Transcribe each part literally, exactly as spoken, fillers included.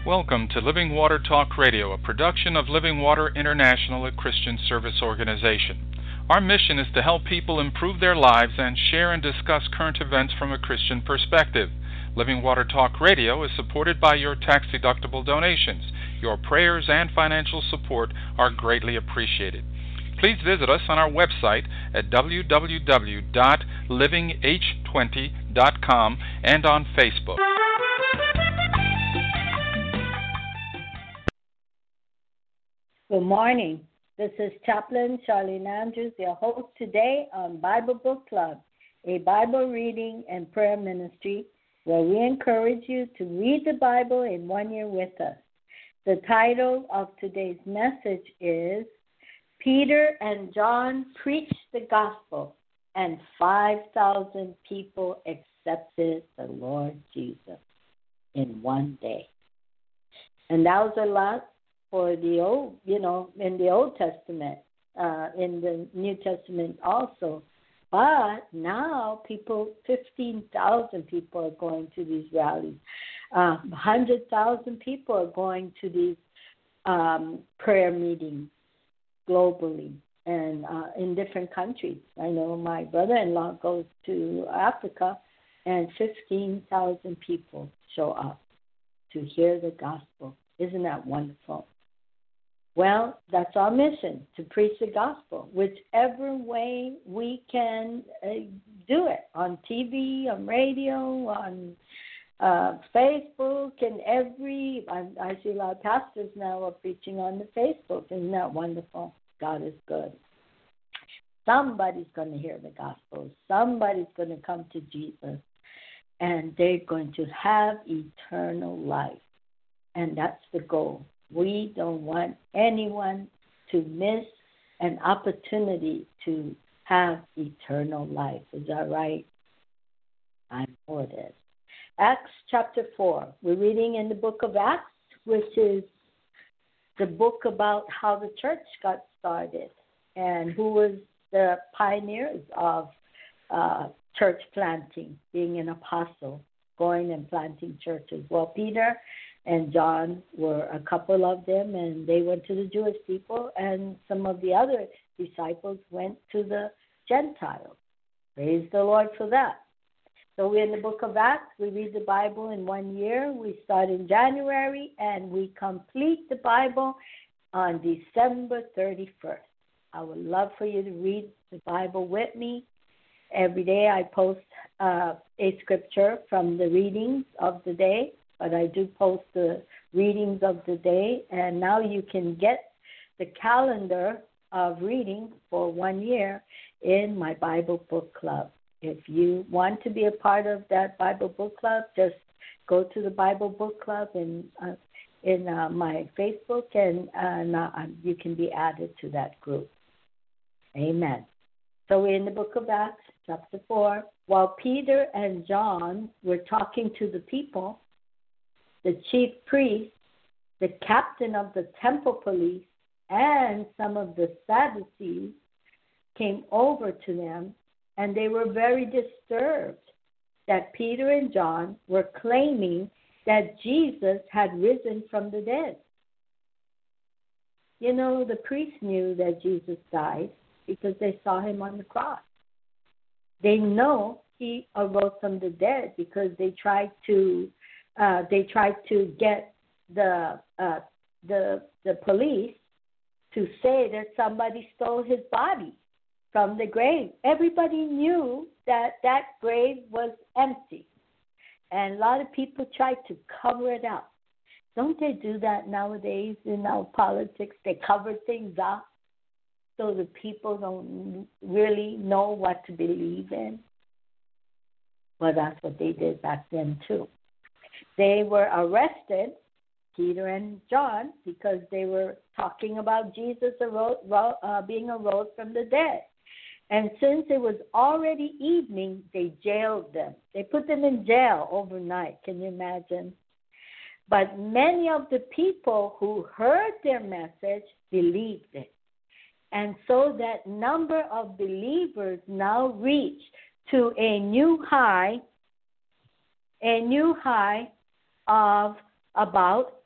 Welcome to Living Water Talk Radio, a production of Living Water International, a Christian service organization. Our mission is to help people improve their lives and share and discuss current events from a Christian perspective. Living Water Talk Radio is supported by your tax-deductible donations. Your prayers and financial support are greatly appreciated. Please visit us on our website at w w w dot living h twenty dot com and on Facebook. Good morning. This is Chaplain Charlene Andrews, your host today on Bible Book Club, a Bible reading and prayer ministry where we encourage you to read the Bible in one year with us. The title of today's message is Peter and John Preached the Gospel, and five thousand people accepted the Lord Jesus in one day. And that was a lot for the old, you know, in the Old Testament, uh, in the New Testament also. But now people, fifteen thousand people are going to these rallies. Uh, one hundred thousand people are going to these um, prayer meetings globally and uh, in different countries. I know my brother-in-law goes to Africa, and fifteen thousand people show up to hear the gospel. Isn't that wonderful? Well, that's our mission, to preach the gospel, whichever way we can uh, do it, on T V, on radio, on uh, Facebook, and every, I, I see a lot of pastors now are preaching on the Facebook. Isn't that wonderful? God is good. Somebody's going to hear the gospel. Somebody's going to come to Jesus, and they're going to have eternal life, and that's the goal. We don't want anyone to miss an opportunity to have eternal life. Is that right? I know it is. Acts chapter four. We're reading in the book of Acts, which is the book about how the church got started and who was the pioneers of uh, church planting, being an apostle, going and planting churches. Well, Peter and John were a couple of them, and they went to the Jewish people, and some of the other disciples went to the Gentiles. Praise the Lord for that. So we're in the book of Acts. We read the Bible in one year. We start in January, and we complete the Bible on December thirty-first. I would love for you to read the Bible with me. Every day I post uh, a scripture from the readings of the day, but I do post the readings of the day, and now you can get the calendar of reading for one year in my Bible Book Club. If you want to be a part of that Bible Book Club, just go to the Bible Book Club in uh, in uh, my Facebook, and uh, uh, you can be added to that group. Amen. So we're in the book of Acts, chapter four. While Peter and John were talking to the people, the chief priest, the captain of the temple police, and some of the Sadducees came over to them, and they were very disturbed that Peter and John were claiming that Jesus had risen from the dead. You know, the priests knew that Jesus died because they saw him on the cross. They know he arose from the dead because they tried to Uh, they tried to get the uh, the the police to say that somebody stole his body from the grave. Everybody knew that that grave was empty, and a lot of people tried to cover it up. Don't they do that nowadays in our politics? They cover things up so the people don't really know what to believe in. Well, that's what they did back then too. They were arrested, Peter and John, because they were talking about Jesus arose, uh, being arose from the dead. And since it was already evening, they jailed them. They put them in jail overnight. Can you imagine? But many of the people who heard their message believed it. And so that number of believers now reached to a new high, a new high of about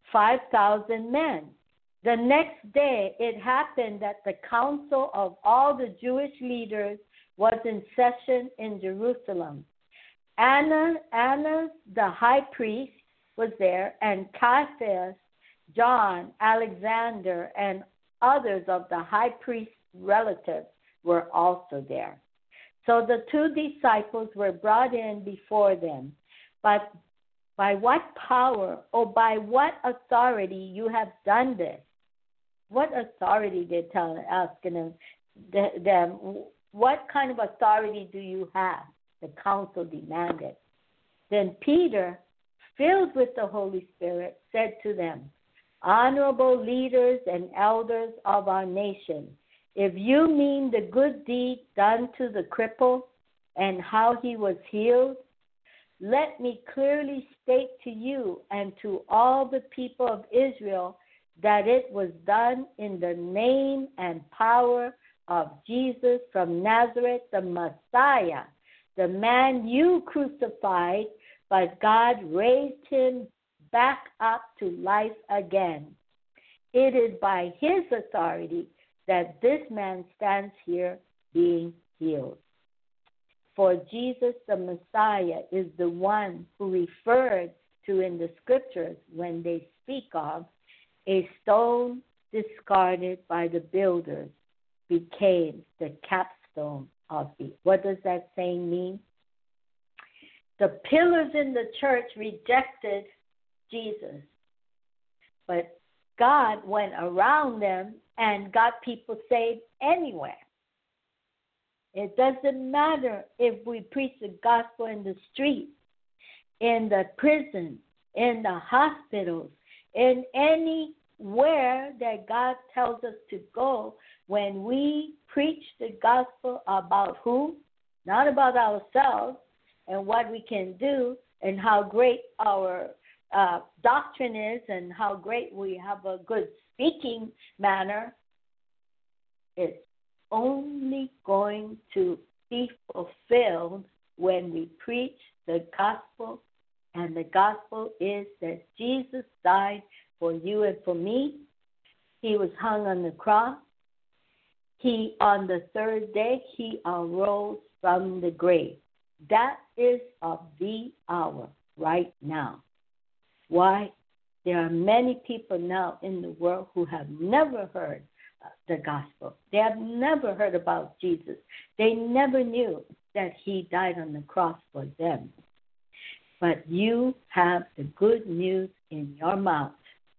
five thousand men. The next day, it happened that the council of all the Jewish leaders was in session in Jerusalem. Anna, Annas, the high priest, was there, and Caiaphas, John, Alexander, and others of the high priest's relatives were also there. So the two disciples were brought in before them. But by what power or by what authority you have done this? What authority, they're telling, asking them, them, what kind of authority do you have? The council demanded. Then Peter, filled with the Holy Spirit, said to them, honorable leaders and elders of our nation, if you mean the good deed done to the cripple and how he was healed, let me clearly state to you and to all the people of Israel that it was done in the name and power of Jesus from Nazareth, the Messiah, the man you crucified, but God raised him back up to life again. It is by his authority that this man stands here being healed. For Jesus the Messiah is the one who referred to in the scriptures when they speak of a stone discarded by the builders became the capstone of the. What does that saying mean? The pillars in the church rejected Jesus, but God went around them and got people saved anywhere. It doesn't matter if we preach the gospel in the street, in the prison, in the hospitals, in anywhere that God tells us to go. When we preach the gospel about who? Not about ourselves and what we can do and how great our uh, doctrine is and how great we have a good speaking manner, it's only going to be fulfilled when we preach the gospel. And the gospel is that Jesus died for you and for me. He was hung on the cross. He, on the third day, he arose from the grave. That is of the hour right now. Why? There are many people now in the world who have never heard the gospel. They have never heard about Jesus. They never knew that he died on the cross for them. But you have the good news in your mouth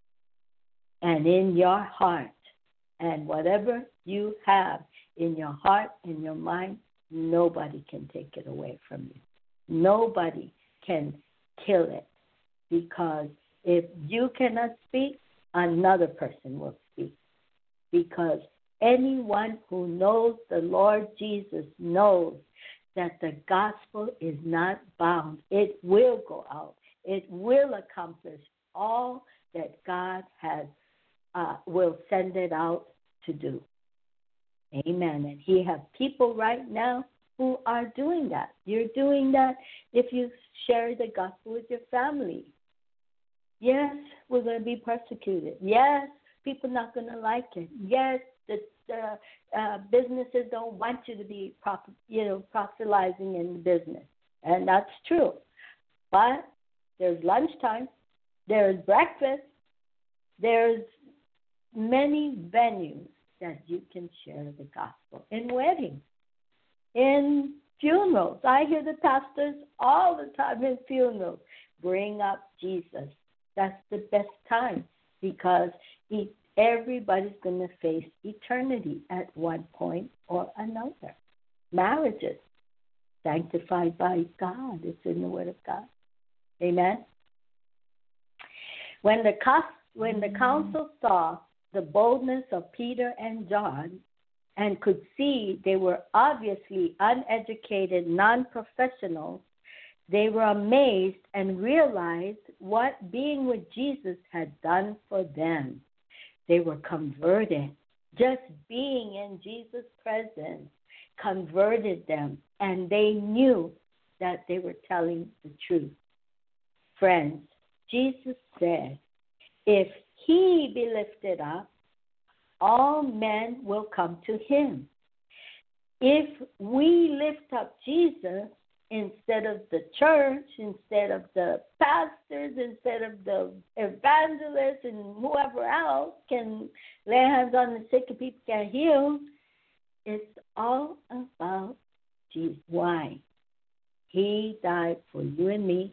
and in your heart. And whatever you have in your heart and your mind, nobody can take it away from you. Nobody can kill it. Because if you cannot speak, another person will speak. Because anyone who knows the Lord Jesus knows that the gospel is not bound. It will go out. It will accomplish all that God has uh, will send it out to do. Amen. And he has people right now who are doing that. You're doing that if you share the gospel with your family. Yes, we're going to be persecuted. Yes, people are not going to like it. Yes, the uh, uh, businesses don't want you to be, prop, you know, proselytizing in the business, and that's true. But there's lunchtime, there's breakfast, there's many venues that you can share the gospel. In weddings, in funerals. I hear the pastors all the time in funerals bring up Jesus. That's the best time because he, everybody's going to face eternity at one point or another. Marriages, sanctified by God. It's in the Word of God. Amen. When the, when the council saw the boldness of Peter and John and could see they were obviously uneducated non-professionals, they were amazed and realized what being with Jesus had done for them. They were converted. Just being in Jesus' presence converted them, and they knew that they were telling the truth. Friends, Jesus said, if he be lifted up, all men will come to him. If we lift up Jesus instead of the church, instead of the pastors, instead of the evangelists and whoever else can lay hands on the sick and people can heal, it's all about Jesus. Why? He died for you and me.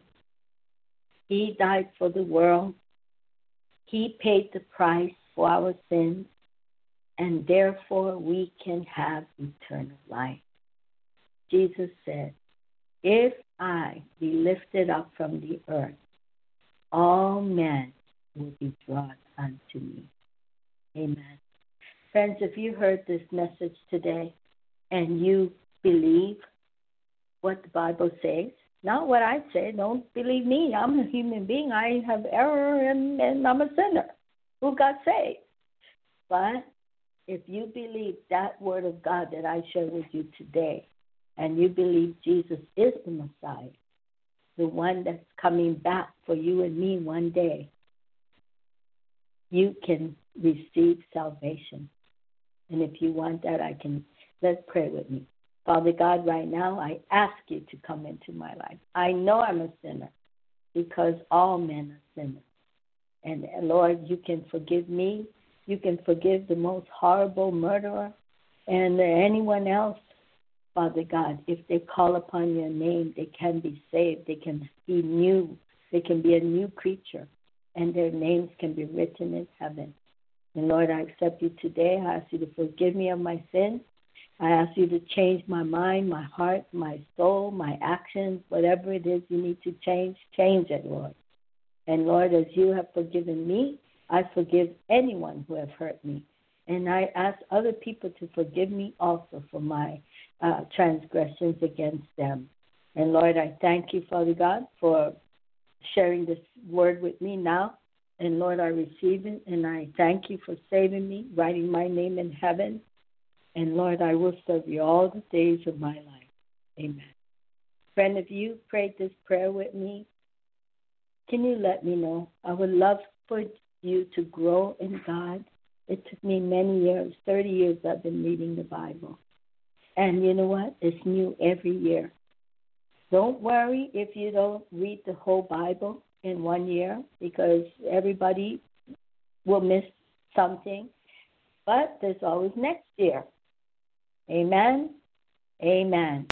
He died for the world. He paid the price for our sins, and therefore we can have eternal life. Jesus said, if I be lifted up from the earth, all men will be drawn unto me. Amen. Friends, if you heard this message today and you believe what the Bible says, not what I say, don't believe me. I'm a human being. I have error and, and I'm a sinner who got saved. But if you believe that word of God that I shared with you today, and you believe Jesus is the Messiah, the one that's coming back for you and me one day, you can receive salvation. And if you want that, I can, let's pray with me. Father God, right now, I ask you to come into my life. I know I'm a sinner because all men are sinners. And Lord, you can forgive me. You can forgive the most horrible murderer and anyone else, Father God. If they call upon your name, they can be saved. They can be new. They can be a new creature, and their names can be written in heaven. And Lord, I accept you today. I ask you to forgive me of my sins. I ask you to change my mind, my heart, my soul, my actions, whatever it is you need to change, change it, Lord. And Lord, as you have forgiven me, I forgive anyone who have hurt me. And I ask other people to forgive me also for my uh, transgressions against them. And Lord, I thank you, Father God, for sharing this word with me now. And Lord, I receive it, and I thank you for saving me, writing my name in heaven. And Lord, I will serve you all the days of my life. Amen. Friend, if you prayed this prayer with me, can you let me know? I would love for you to grow in God. It took me many years, thirty years I've been reading the Bible. And you know what? It's new every year. Don't worry if you don't read the whole Bible in one year, because everybody will miss something. But there's always next year. Amen. Amen.